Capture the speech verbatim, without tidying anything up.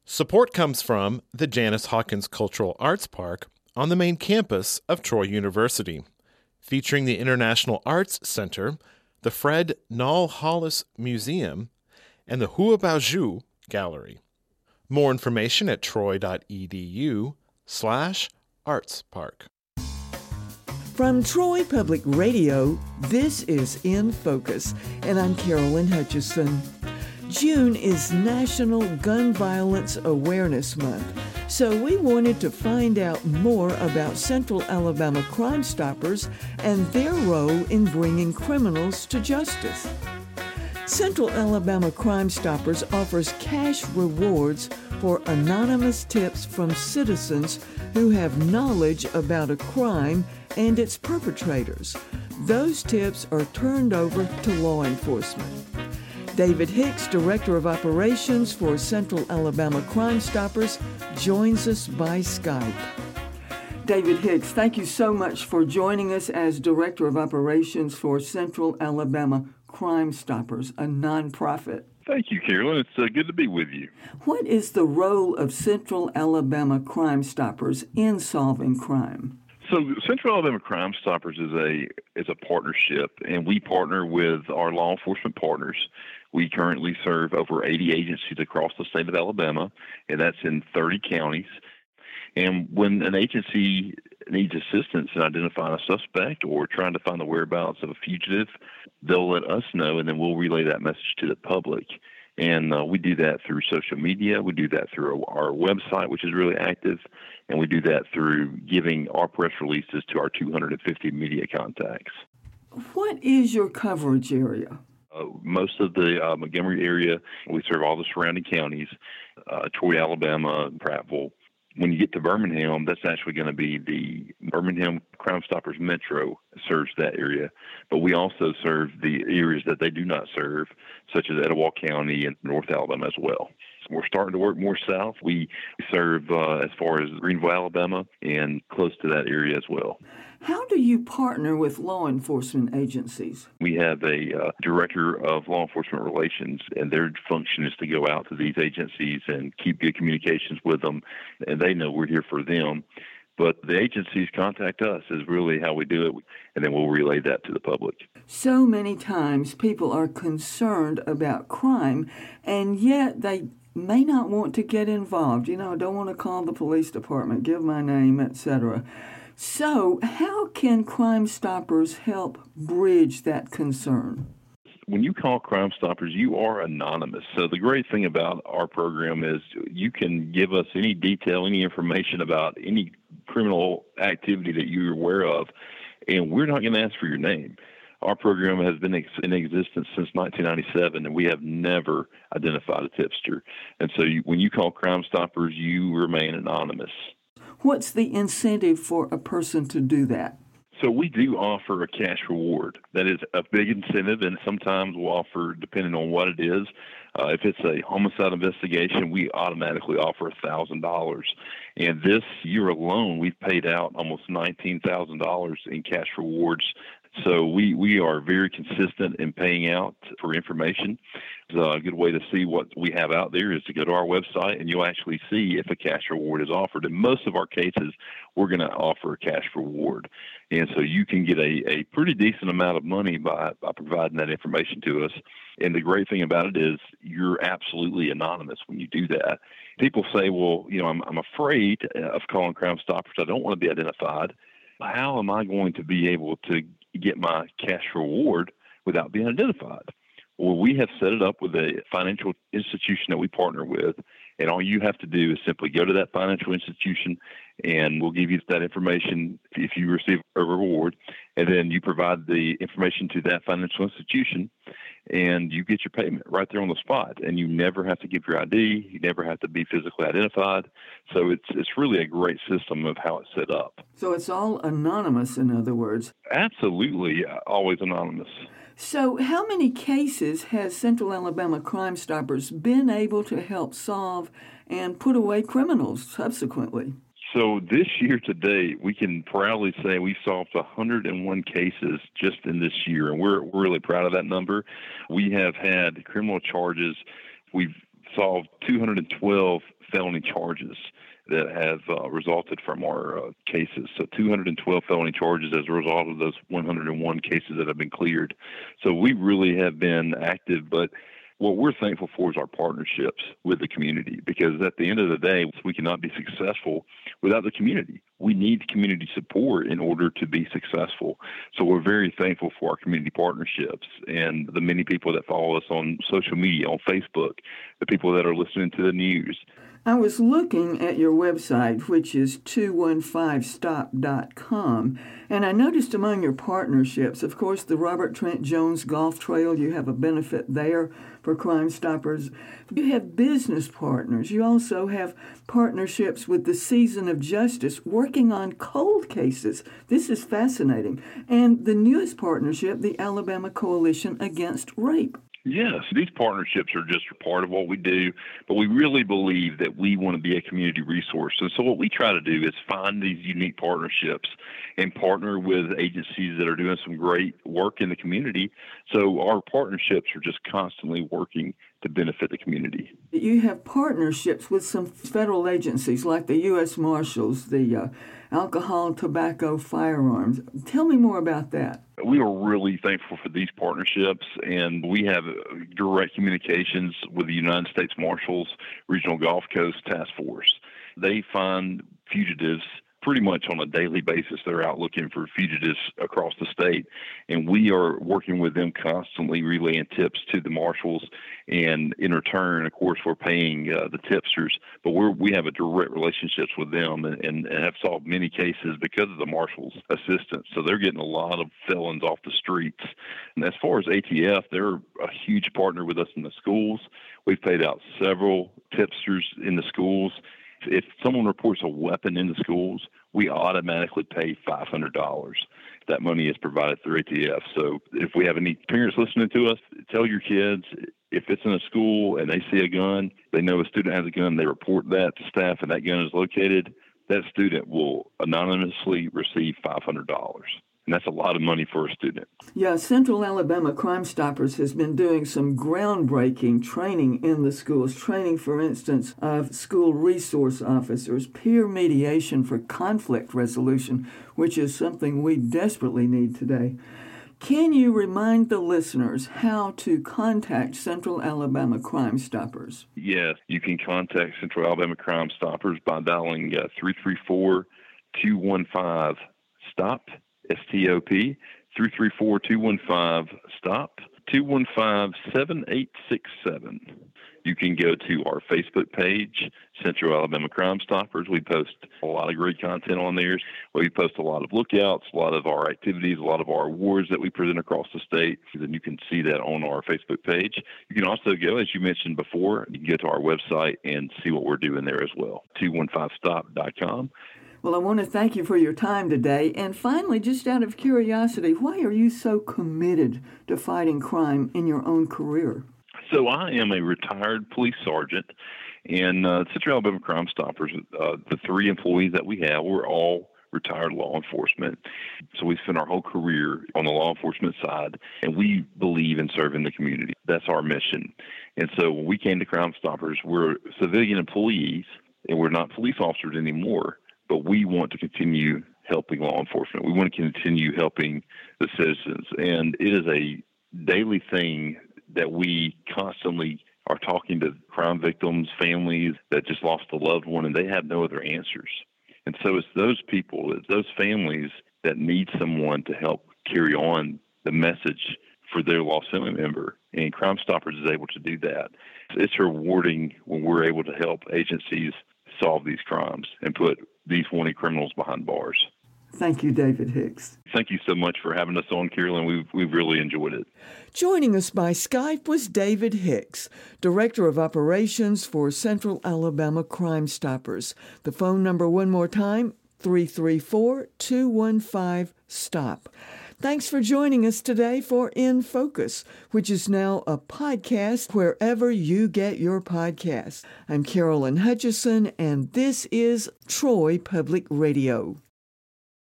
Support comes from the Janice Hawkins Cultural Arts Park on the main campus of Troy University, featuring the International Arts Center, the Fred Nall Hollis Museum, and the Huabaoju Gallery. More information at troy.edu slash arts park. From Troy Public Radio, this is In Focus, and I'm Carolyn Hutchison. June is National Gun Violence Awareness Month, so we wanted to find out more about Central Alabama Crime Stoppers and their role in bringing criminals to justice. Central Alabama Crime Stoppers offers cash rewards for anonymous tips from citizens who have knowledge about a crime and its perpetrators. Those tips are turned over to law enforcement. David Hicks, Director of Operations for Central Alabama Crime Stoppers, joins us by Skype. David Hicks, thank you so much for joining us as Director of Operations for Central Alabama Crime Stoppers, a nonprofit. Thank you, Carolyn. It's uh, good to be with you. What is the role of Central Alabama Crime Stoppers in solving crime? So Central Alabama Crime Stoppers is a is a partnership, and we partner with our law enforcement partners. We currently serve over eighty agencies across the state of Alabama, and that's in thirty counties. And when an agency needs assistance in identifying a suspect or trying to find the whereabouts of a fugitive, they'll let us know, and then we'll relay that message to the public. And uh, we do that through social media. We do that through our website, which is really active. And we do that through giving our press releases to our two hundred fifty media contacts. What is your coverage area? Uh, most of the uh, Montgomery area, we serve all the surrounding counties, uh, Troy, Alabama, Prattville. When you get to Birmingham, that's actually going to be the Birmingham Crime Stoppers Metro serves that area. But we also serve the areas that they do not serve, such as Etowah County and North Alabama as well. We're starting to work more south. We serve uh, as far as Greenville, Alabama, and close to that area as well. How do you partner with law enforcement agencies? We have a uh, director of law enforcement relations, and their function is to go out to these agencies and keep good communications with them, and they know we're here for them. But the agencies contact us is really how we do it, and then we'll relay that to the public. So many times people are concerned about crime, and yet they may not want to get involved. You know, I don't want to call the police department, give my name, et cetera. So how can Crime Stoppers help bridge that concern? When you call Crime Stoppers, you are anonymous. So the great thing about our program is you can give us any detail, any information about any criminal activity that you're aware of, and we're not going to ask for your name. Our program has been ex- in existence since nineteen ninety-seven, and we have never identified a tipster. And so you, when you call Crime Stoppers, you remain anonymous. What's the incentive for a person to do that? So we do offer a cash reward. That is a big incentive, and sometimes we'll offer, depending on what it is. Uh, if it's a homicide investigation, we automatically offer one thousand dollars. And this year alone, we've paid out almost nineteen thousand dollars in cash rewards. So we, we are very consistent in paying out for information. A good way to see what we have out there is to go to our website, and you'll actually see if a cash reward is offered. In most of our cases, we're going to offer a cash reward. And so you can get a, a pretty decent amount of money by, by providing that information to us. And the great thing about it is you're absolutely anonymous when you do that. People say, well, you know, I'm, I'm afraid of calling Crime Stoppers. I don't want to be identified. How am I going to be able to get my cash reward without being identified? Well, we have set it up with a financial institution that we partner with, and all you have to do is simply go to that financial institution, and we'll give you that information if you receive a reward, and then you provide the information to that financial institution, and you get your payment right there on the spot. And you never have to give your I D. You never have to be physically identified. So it's it's really a great system of how it's set up. So it's all anonymous, in other words. Absolutely, always anonymous. So how many cases has Central Alabama Crime Stoppers been able to help solve and put away criminals subsequently? So this year to date, we can proudly say we solved one hundred one cases just in this year, and we're, we're really proud of that number. We have had criminal charges. We've solved two hundred twelve felony charges that have uh, resulted from our uh, cases. So two hundred twelve felony charges as a result of those one hundred one cases that have been cleared. So we really have been active, but what we're thankful for is our partnerships with the community, because at the end of the day, we cannot be successful without the community. We need community support in order to be successful. So we're very thankful for our community partnerships and the many people that follow us on social media, on Facebook, the people that are listening to the news. I was looking at your website, which is two one five stop dot com, and I noticed among your partnerships, of course, the Robert Trent Jones Golf Trail. You have a benefit there for Crime Stoppers. You have business partners. You also have partnerships with the Season of Justice, working on cold cases. This is fascinating. And the newest partnership, the Alabama Coalition Against Rape. Yes, these partnerships are just a part of what we do, but we really believe that we want to be a community resource. And so what we try to do is find these unique partnerships and partner with agencies that are doing some great work in the community. So our partnerships are just constantly working to benefit the community. You have partnerships with some federal agencies like the U S Marshals, the uh, Alcohol, Tobacco, Firearms. Tell me more about that. We are really thankful for these partnerships, and we have direct communications with the United States Marshals Regional Gulf Coast Task Force. They find fugitives pretty much on a daily basis. They're out looking for fugitives across the state, and we are working with them constantly, relaying tips to the marshals, and in return, of course, we're paying uh, the tipsters, but we're, we have a direct relationships with them and, and, and have solved many cases because of the marshals' assistance. So they're getting a lot of felons off the streets. And as far as A T F, they're a huge partner with us in the schools. We've paid out several tipsters in the schools. If someone reports a weapon in the schools, we automatically pay five hundred dollars. That money is provided through A T F. So if we have any parents listening to us, tell your kids, if it's in a school and they see a gun, they know a student has a gun, they report that to staff and that gun is located, that student will anonymously receive five hundred dollars. And that's a lot of money for a student. Yeah, Central Alabama Crime Stoppers has been doing some groundbreaking training in the schools, training, for instance, of school resource officers, peer mediation for conflict resolution, which is something we desperately need today. Can you remind the listeners how to contact Central Alabama Crime Stoppers? Yes, you can contact Central Alabama Crime Stoppers by dialing uh, three three four, two one five, STOP. S T O P, three three four, two one five, STOP, two one five, seven eight six seven. You can go to our Facebook page, Central Alabama Crime Stoppers. We post a lot of great content on there. We post a lot of lookouts, a lot of our activities, a lot of our awards that we present across the state. And you can see that on our Facebook page. You can also go, as you mentioned before, you can go to our website and see what we're doing there as well, two one five stop dot com. Well, I want to thank you for your time today. And finally, just out of curiosity, why are you so committed to fighting crime in your own career? So I am a retired police sergeant, and uh, Central Alabama Crime Stoppers, uh, the three employees that we have, we're all retired law enforcement. So we spent our whole career on the law enforcement side, and we believe in serving the community. That's our mission. And so when we came to Crime Stoppers, we're civilian employees, and we're not police officers anymore. But we want to continue helping law enforcement. We want to continue helping the citizens. And it is a daily thing that we constantly are talking to crime victims, families that just lost a loved one, and they have no other answers. And so it's those people, it's those families that need someone to help carry on the message for their lost family member. And Crime Stoppers is able to do that. It's rewarding when we're able to help agencies solve these crimes and put these wanted criminals behind bars. Thank you, David Hicks. Thank you so much for having us on, Carolyn. We've, we've really enjoyed it. Joining us by Skype was David Hicks, Director of Operations for Central Alabama Crime Stoppers. The phone number one more time, three three four, two one five, STOP. Thanks for joining us today for In Focus, which is now a podcast wherever you get your podcasts. I'm Carolyn Hutchison, and this is Troy Public Radio.